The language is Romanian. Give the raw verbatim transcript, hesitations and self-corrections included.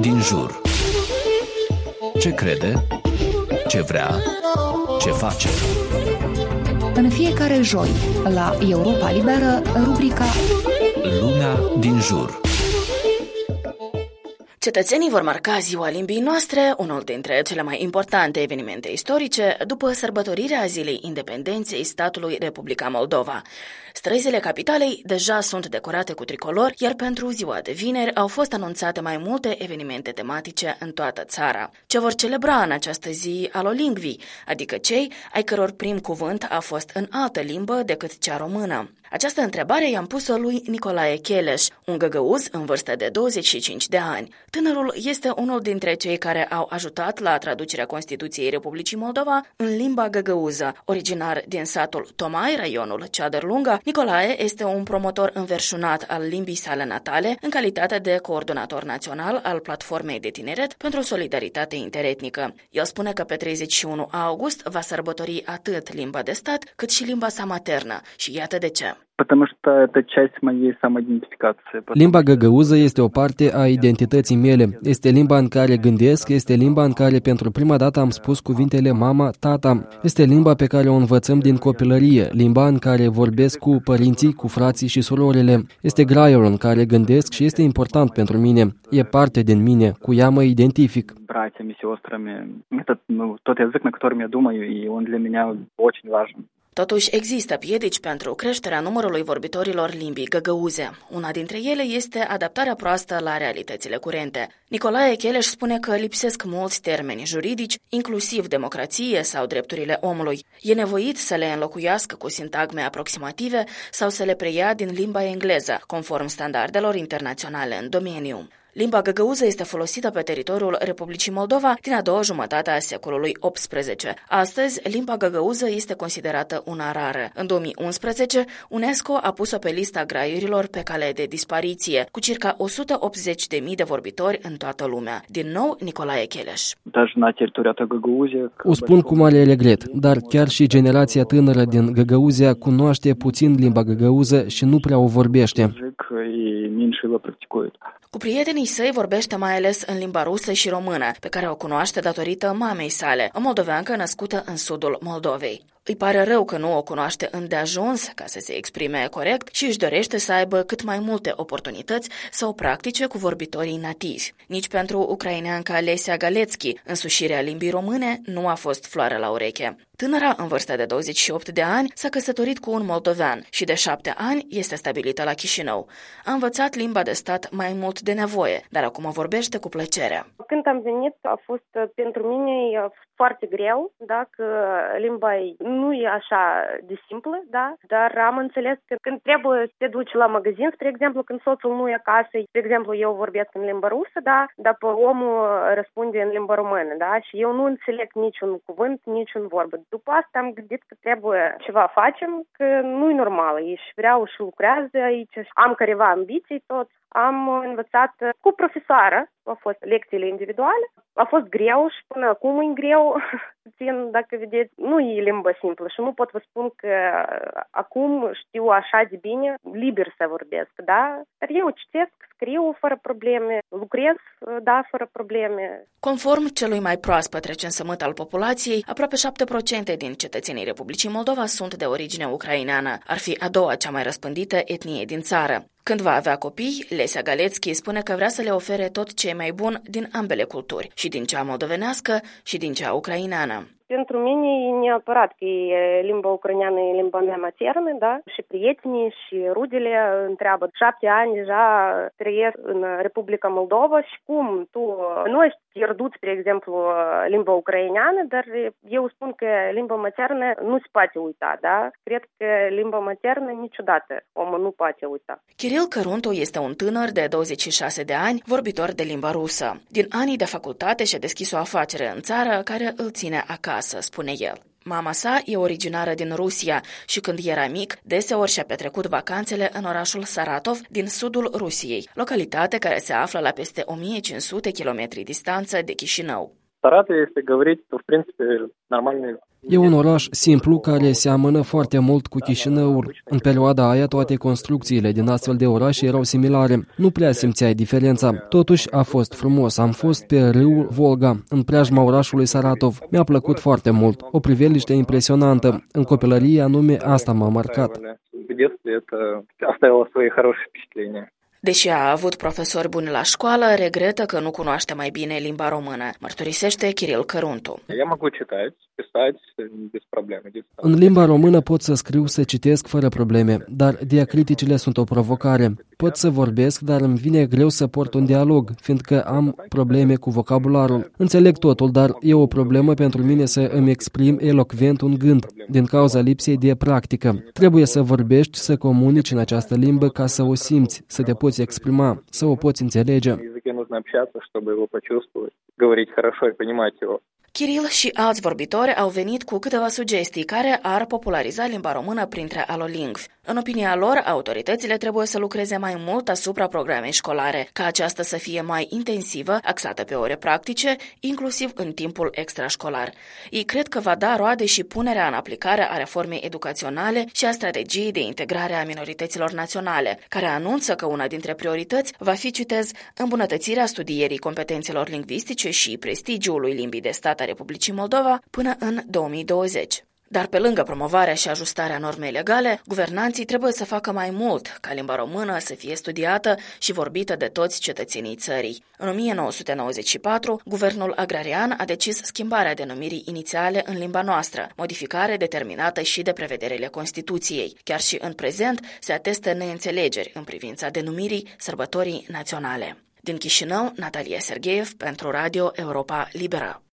din jur. Ce crede? Ce vrea? Ce face? În fiecare joi, la Europa Liberă, rubrica Lumea din jur. Cetățenii vor marca Ziua Limbii Noastre, unul dintre cele mai importante evenimente istorice, după sărbătorirea Zilei Independenței statului Republica Moldova. Străzile capitalei deja sunt decorate cu tricolor, iar pentru ziua de vineri au fost anunțate mai multe evenimente tematice în toată țara. Ce vor celebra în această zi alolingvii, adică cei ai căror prim cuvânt a fost în altă limbă decât cea română? Această întrebare i-am pus-o lui Nicolae Cheleș, un găgăuz în vârstă de douăzeci și cinci de ani. Tânărul este unul dintre cei care au ajutat la traducerea Constituției Republicii Moldova în limba găgăuză. Originar din satul Tomai, raionul Ceadărlunga, Nicolae este un promotor înverșunat al limbii sale natale în calitate de coordonator național al Platformei de Tineret pentru Solidaritate Interetnică. El spune că pe treizeci și unu august va sărbători atât limba de stat cât și limba sa maternă și iată de ce. Limba găgăuză este o parte a identității mele. Este limba în care gândesc, este limba în care pentru prima dată am spus cuvintele mama, tata. Este limba pe care o învățăm din copilărie, limba în care vorbesc cu părinții, cu frații și surorile. Este graiul în care gândesc și este important pentru mine. E parte din mine, cu ea mă identific. Totuși, există piedici pentru creșterea numărului vorbitorilor limbii găgăuze. Una dintre ele este adaptarea proastă la realitățile curente. Nicolae Cheleș spune că lipsesc mulți termeni juridici, inclusiv democrație sau drepturile omului. E nevoit să le înlocuiască cu sintagme aproximative sau să le preia din limba engleză, conform standardelor internaționale în domeniu. Limba găgăuză este folosită pe teritoriul Republicii Moldova din a doua jumătate a secolului optsprezece. Astăzi, limba găgăuză este considerată una rară. În două mii unsprezece, UNESCO a pus-o pe lista graiurilor pe cale de dispariție, cu circa o sută optzeci de mii de vorbitori în toată lumea. Din nou, Nicolae Cheleș. O spun cu mare regret, dar chiar și generația tânără din Găgăuzia cunoaște puțin limba găgăuză și nu prea o vorbește. Cu prietenii săi vorbește mai ales în limba rusă și română, pe care o cunoaște datorită mamei sale, o moldoveancă născută în sudul Moldovei. Îi pare rău că nu o cunoaște îndeajuns ca să se exprime corect și își dorește să aibă cât mai multe oportunități să o practice cu vorbitorii nativi. Nici pentru ucraineanca Lesia Galețchi, însușirea limbii române nu a fost floare la ureche. Tânăra, în vârstă de douăzeci și opt de ani, s-a căsătorit cu un moldovean și de șapte ani este stabilită la Chișinău. A învățat limba de stat mai mult de nevoie, dar acum o vorbește cu plăcere. Când am venit, a fost pentru mine foarte greu, da, că limba nu e așa de simplă, da, dar am înțeles că când trebuie să te duci la magazin, spre exemplu, când soțul nu e acasă, spre exemplu, eu vorbesc în limba rusă, da, dar omul răspunde în limba română, da, și eu nu înțeleg niciun cuvânt, niciun vorbă. După asta am gândit că trebuie ceva facem, că nu-i normal, și vreau și lucrează aici, am careva ambiții tot. Am învățat cu profesoară, au fost lecțiile individuale, a fost greu și până acum e greu, puțin, dacă vedeți, nu e limba simplă și nu pot vă spun că acum știu așa de bine, liber să vorbesc, da? Dar eu citesc, scriu fără probleme, lucrez, da, fără probleme. Conform celui mai proaspăt recensământ al populației, aproape șapte la sută din cetățenii Republicii Moldova sunt de origine ucraineană. Ar fi a doua cea mai răspândită etnie din țară. Când va avea copii, Lesia Galețchi spune că vrea să le ofere tot ce e mai bun din ambele culturi, și din cea moldovenească și din cea ucraineană. Pentru mine e neapărat că e limba ucraineană e limba mea maternă, da? Și prietenii și rudele întreabă. Șapte ani deja trăiesc în Republica Moldova și cum tu nu ești pierdut, spre exemplu, limba ucraineană, dar eu spun că limba maternă nu se poate uita, da? Cred că limba maternă niciodată omul nu poate uita. Kiril Căruntu este un tânăr de douăzeci și șase de ani, vorbitor de limba rusă. Din anii de facultate și-a deschis o afacere în țară care îl ține acasă, spune el. Mama sa e originară din Rusia și când era mic, deseori și-a petrecut vacanțele în orașul Saratov din sudul Rusiei, localitate care se află la peste o mie cinci sute kilometri distanță de Chișinău. Saratov este говорить, в принципе, нормальный. E un oraș simplu care seamănă foarte mult cu Chișinăul. În perioada aia, toate construcțiile din astfel de orașe erau similare. Nu prea simțeai diferența. Totuși, a fost frumos. Am fost pe râul Volga, în preajma orașului Saratov. Mi-a plăcut foarte mult. O priveliște impresionantă. În copilărie, anume, asta m-a marcat. Deși a avut profesori buni la școală, regretă că nu cunoaște mai bine limba română, mărturisește Kiril Căruntu. În limba română pot să scriu, să citesc fără probleme, dar diacriticile sunt o provocare. Pot să vorbesc, dar îmi vine greu să port un dialog, fiindcă am probleme cu vocabularul. Înțeleg totul, dar e o problemă pentru mine să îmi exprim elocvent un gând, din cauza lipsei de practică. Trebuie să vorbești, să comunici în această limbă ca să o simți, să te poți exprima, să o poți înțelege. Kiril și alți vorbitori au venit cu câteva sugestii care ar populariza limba română printre alolingvi. În opinia lor, autoritățile trebuie să lucreze mai mult asupra programei școlare, ca aceasta să fie mai intensivă, axată pe ore practice, inclusiv în timpul extrașcolar. Ei cred că va da roade și punerea în aplicare a reformei educaționale și a strategiei de integrare a minorităților naționale, care anunță că una dintre priorități va fi, citez, îmbunătățirea studierii competențelor lingvistice și prestigiului limbii de stat a Republicii Moldova până în două mii douăzeci. Dar pe lângă promovarea și ajustarea normei legale, guvernanții trebuie să facă mai mult ca limba română să fie studiată și vorbită de toți cetățenii țării. În o mie nouă sute nouăzeci și patru, guvernul agrarian a decis schimbarea denumirii inițiale în limba noastră, modificare determinată și de prevederile Constituției. Chiar și în prezent se atestă neînțelegeri în privința denumirii sărbătorii naționale. Din Chișinău, Natalia Sergeev pentru Radio Europa Liberă.